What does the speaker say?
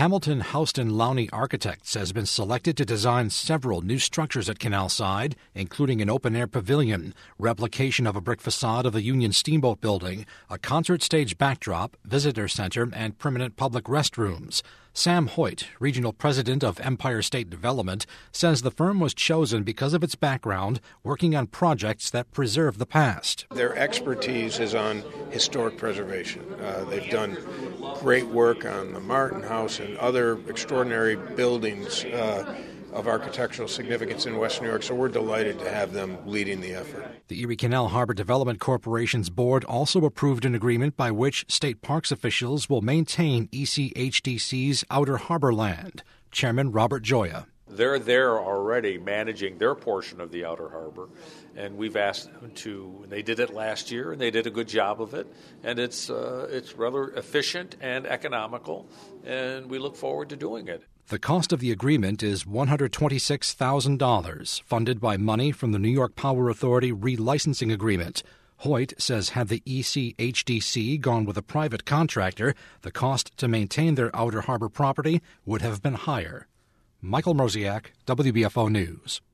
Hamilton Houston Lowney Architects has been selected to design several new structures at Canalside, including an open-air pavilion, replication of a brick facade of the Union Steamboat Building, a concert stage backdrop, visitor center, and permanent public restrooms. Sam Hoyt, regional president of Empire State Development, says the firm was chosen because of its background working on projects that preserve the past. Their expertise is on historic preservation. They've done great work on the Martin House and other extraordinary buildings of architectural significance in West New York, so we're delighted to have them leading the effort. The Erie Canal Harbor Development Corporation's board also approved an agreement by which state parks officials will maintain ECHDC's outer harbor land. Chairman Robert Gioia. They're there already managing their portion of the outer harbor, and we've asked them to. They did it last year, and they did a good job of it, and it's rather efficient and economical, and we look forward to doing it. The cost of the agreement is $126,000, funded by money from the New York Power Authority relicensing agreement. Hoyt says had the ECHDC gone with a private contractor, the cost to maintain their outer harbor property would have been higher. Michael Mroziak, WBFO News.